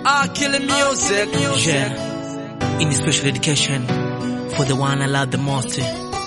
Killing music. Yeah. In special education for the one I love the most.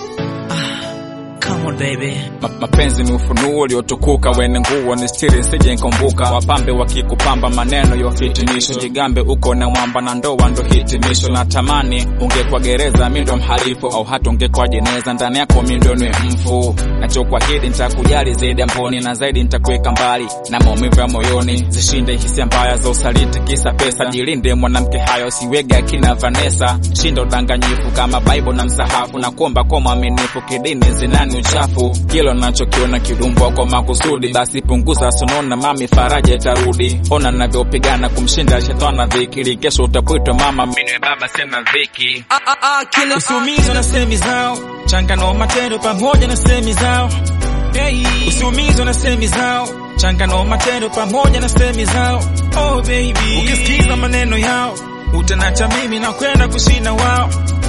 Come on baby. Mapenzi ni ufunuo uliotukuka, wene nguo ni stiri sije nkumbuka. Wapambe wakikupamba maneno yo fitinisho, jigambe uko na mwamba na ndoa ndo hitimisho. Natamani ungekuwa gereza mimi ndo mhalifu, au hata ungekuwa jeneza ndani yako mimi ndo ni mfu. Nachokuahidi nitakujali zaidi mboni, na zaidi nitakuweka mbali na maumivu ya moyoni. Zishinde hisia mbaya za usaliti kisa pesa, jilinde mwanamke hayo siwege akina Vanessa. Shinda udanganyifu kama Bible na msahafu, na kuomba kwa mwaminifu kidini zinani uchafu. Kilo nachokiona kidumbo kwa makusudi, basi punguza sonona mami faraja itarudi. Ona ninavyopigana kumshinda shetani dhiki, kesho utapitwa mama mimi baba sema dhiki. Usiumizwe na semi zao, changano matendo pamoja na semi zao. Usiumizwe na semi zao, changano matendo pamoja na semi zao. Oh baby, ukisikiza maneno yao utanacha mimi na kwenda kushinda wao.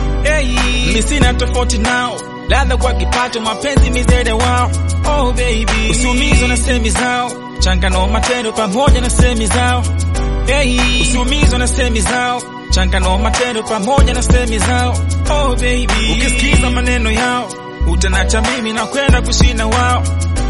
Mimi sina tofauti nao, ladha kwa kipato mapenzi mizede wao. Oh baby, usiumizwe na semi zao, changano matendo pamoja na semi zao. Usiumizwe na semi zao, changano matendo pamoja na semi zao. Oh baby, ukisikiza maneno yao utanacha mimi na kwenda kushinda wao.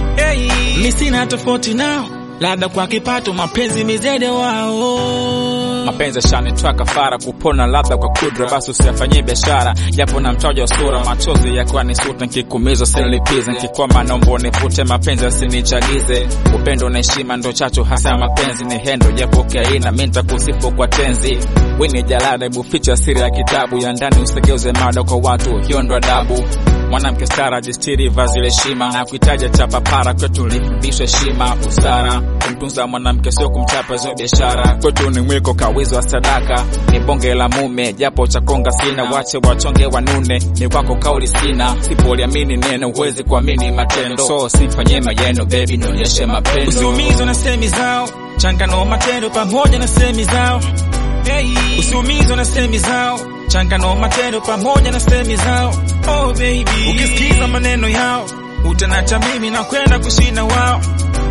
Mimi sina tofauti nao, ladha kwa kipato mapenzi mizede wao. Mapenzi shanitoa kafara kupona labda kwa kudra, basi usiyafanyie biashara japo na mtaja sura. Machozi yakiwa ni suta nikikumiza sinilipize, nikikwama naomba nifute mapenzi asinichagize. Upendo na heshima ndo chachu hasa mapenzi ni hendo japo kaina mimi nitakusifu kwa tenzi. Wewe jalada hebu ficha siri ya kitabu ya ndani, usigeuze mada kwa watu hiyo ndo adabu. Mwanamke stara jistiri vazi la heshima, na kuitaja chapa para kwetu lifundishwe heshima busara. Kumtunza mwanamke sio kumchapa zo biashara, kwetu ni mwiko kawizo wa sadaka. Ni bonge la mume japo chakonga sina, wache wachonge wanune ni wako kauli sina. Sipoliamini neno uwezi kuamini matendo, so sifanye mayeno baby nionyeshe mapendo. Usiumizwe na semi zao, changano matendo pamoja na semi zao. Usiumizwe na semi zao, changano matendo pamoja na semi zao. Oh baby, ukisikiza maneno yao utanacha mimi na kwenda kushinda wao.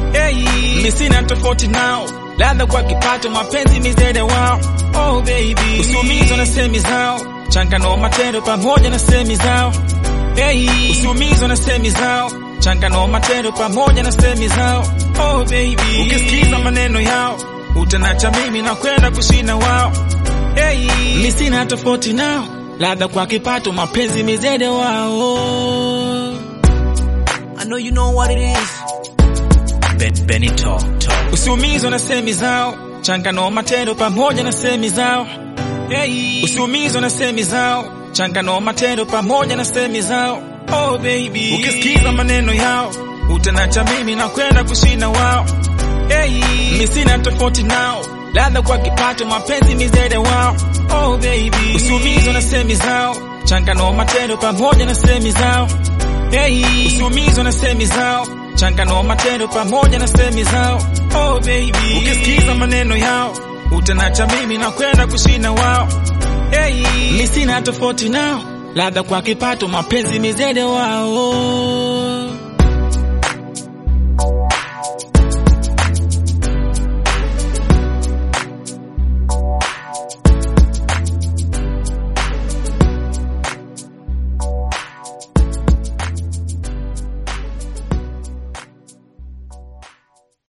Mimi sina tofauti nao, ladha kwa kipato mapenzi mizede wao. Oh baby, usiumizwe na semi zao, changano matendo pamoja na semi zao. Usiumizwe na semi zao, changano matendo pamoja na semi zao. Oh baby, ukisikiza maneno yao utanacha mimi na kwenda kushinda wao. Mimi sina tofauti nao, ladha kwa kipato mapenzi mizede wao. I know you know what it is. Benito. Usiumizwe na semi zao, changano matendo pamoja na semi zao. Usiumizwe na semi zao, changano matendo pamoja na semi zao. Oh baby, ukisikiza maneno yao utanacha mimi na kwenda kushinda wao. Mimi sina tofauti nao, ladha kwa kipato mapenzi mizede wao. Oh baby, usiumizwe na semi zao, changano matendo pamoja na semi zao. Usiumizwe na semi zao, changano matendo pamoja na semi zao. Oh baby, ukisikiza maneno yao utanacha mimi na kwenda kushinda wao. Mimi sina tofauti nao, ladha kwa kipato mapenzi mizede wao.